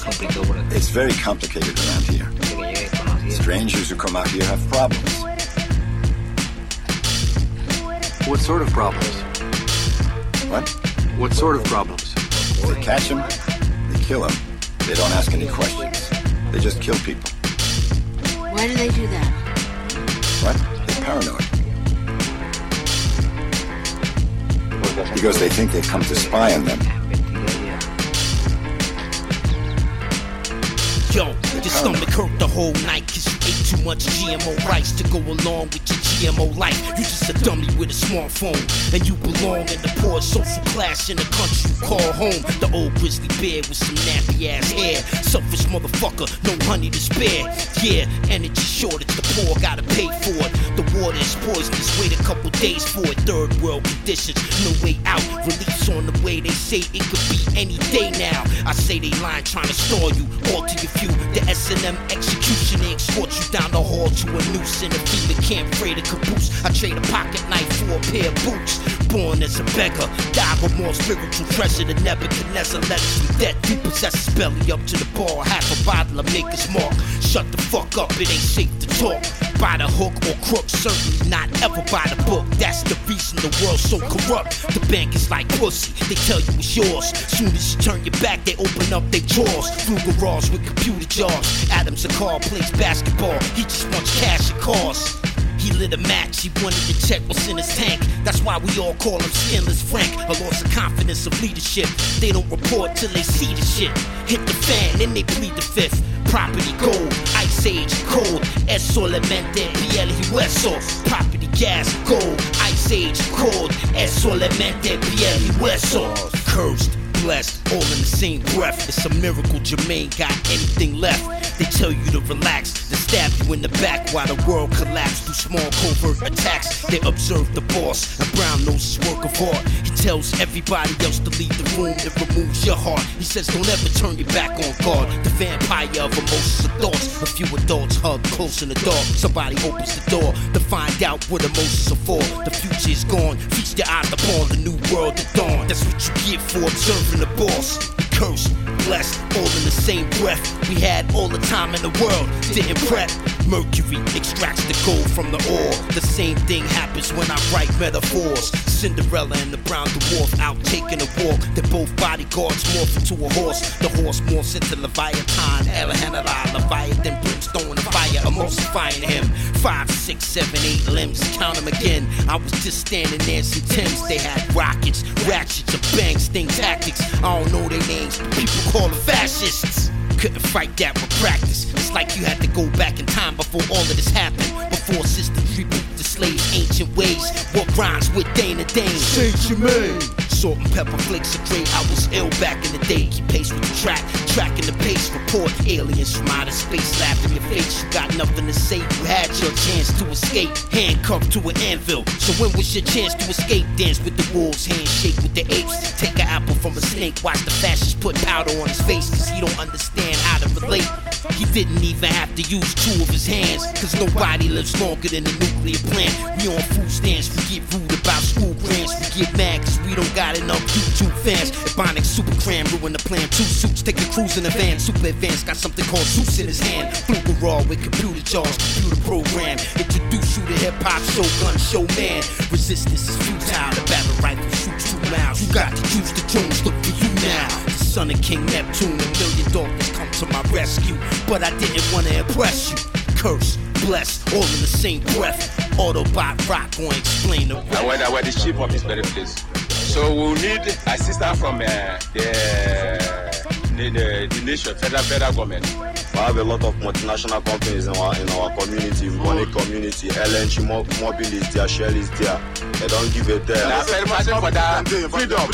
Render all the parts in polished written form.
It's very complicated around here. Strangers who come out here have problems. What sort of problems? What? What sort of problems? They catch them, they kill them. They don't ask any questions. They just kill people. Why do they do that? What? They're paranoid. Because they think they've come to spy on them. Yo, your stomach hurt the whole night cause you ate too much GMO rice to go along with your GMO life. You just a dummy with a smartphone, and you belong in the poor social class in the country you call home. The old grizzly bear with some nappy ass hair. Selfish motherfucker, no honey to spare. Yeah, energy shortage, the poor gotta pay for it. The water is poisonous, wait a couple days for it. Third world conditions, no way out. Relief's on the way, they say it could be any day now. I say they lying trying to stall you, all to your view. The S&M execution, they escort you down the hall to a noose in a fever camp, afraid of caboose. I trade a pocket knife for a pair of boots. Born as a beggar, die with more spiritual treasure than Nebuchadnezzar. Let us from death, repossess his belly up to the bar. Half a bottle of Maker's Mark. Shut the fuck up, it ain't safe to talk. By the hook or crook, certainly not ever by the book. That's the reason the world's so corrupt. The bank is like pussy, they tell you it's yours. Soon as you turn your back, they open up their drawers. Frugal Raws with computer jars. Adams a car, plays basketball. He just wants cash and cars. He lit a match, he wanted to check what's in his tank. That's why we all call him Skinless Frank. A loss of confidence of leadership. They don't report till they see the shit. Hit the fan, then they plead the fifth. Property gold, ice age, cold. Es solamente piel y hueso. Property gas, gold, ice age, cold. Es solamente piel y hueso. Cursed, blessed, all in the same breath. It's a miracle Jermaine got anything left. They tell you to relax, they stab you in the back while the world collapses through small covert attacks. They observe the boss, and Brown knows his work of art. He tells everybody else to leave the room, it removes your heart. He says don't ever turn your back on God. The vampire of emotions and thoughts. A few adults hug close in the dark. Somebody opens the door to find out what emotions are for. The future is gone, feast your eyes upon the new world at dawn. That's what you get for observing the boss. Cursed, blessed, all in the same breath. We had all the time in the world, didn't prep. Mercury extracts the gold from the ore. The same thing happens when I write metaphors. Cinderella and the brown dwarf out taking a walk. They're both bodyguards morph into a horse. The horse morphs into Leviathan. Elehanalai, Leviathan, brimstone and fire emulsifying him. 5, 6, 7, 8 limbs, count them again. I was just standing there, some Timbs. They had rockets, ratchets, and bang sting tactics. I don't know their names, but people call them fascists. Couldn't fight that with practice. It's like you had to go back in time before all of this happened. Before systems reboot the slaves' ancient ways. What rhymes with Dana Dane? Saint Germain. Salt and pepper flakes of great. I was ill back in the day. Keep pace with the track, tracking the pace. Report aliens from outer space. Laugh in your face. You got nothing to say. You had your chance to escape. Handcuffed to an anvil. So when was your chance to escape? Dance with the wolves, handshake with the apes. Take an apple from a snake. Watch the fascist put powder on his face. Cause he don't understand how to relate. He didn't even have to use 2 of his hands. Cause nobody lives longer than the nuclear plant. We on food stamps. We get rude about school grants. We get mad cause we don't got enough YouTube fans. Ebonic super cram ruin the plan. 2 suits take a cruise in a van. Super advanced got something called Zeus in his hand. Fluke raw with computer jars, computer program. Introduce you to hip hop, shogun, showman. Resistance is futile. The battle rifle shoots 2 miles. You got to use the drones. Look for you now. The son of King Neptune. $1 million come to my rescue, but I didn't want to impress you. Curse, bless, all in the same breath. Autobot rock gonna explain the rest. And when the chief of this very place. So we'll need assistance from the nation, federal government. We have a lot of multinational companies in our community, money community, LNG, Mobile is there, Shell is there. They don't give a damn. That's very much for that freedom.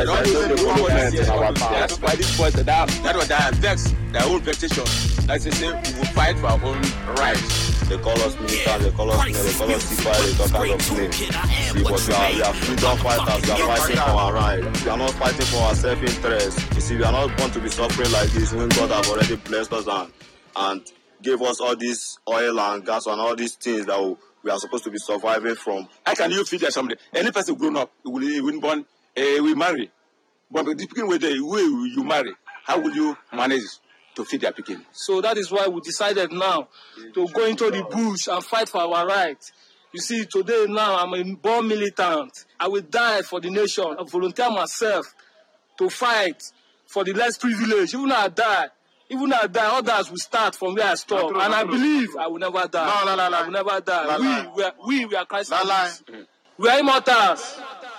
That's why this boys that was that vex, their own vexation. Like they say, we will fight for our own rights. They call us militants, they call us CFI, they talk kind of names. Because we are freedom fighters, we are fighting for our rights. We are not fighting for our self-interest. You see, we are not going to be suffering like this when God have already blessed us and gave us all this oil and gas and all these things that we are supposed to be surviving from. How can you figure somebody? Any person grown up, will born, will marry. But depending whether you marry, how will you manage? to feed their picking. So that is why we decided now to go into the bush and fight for our rights. You see, today now I'm a born militant. I will die for the nation. I volunteer myself to fight for the less privileged. Even I die, others will start from where I stop. And I believe I will never die. No. I will never die. We are Christ. No. We are immortals.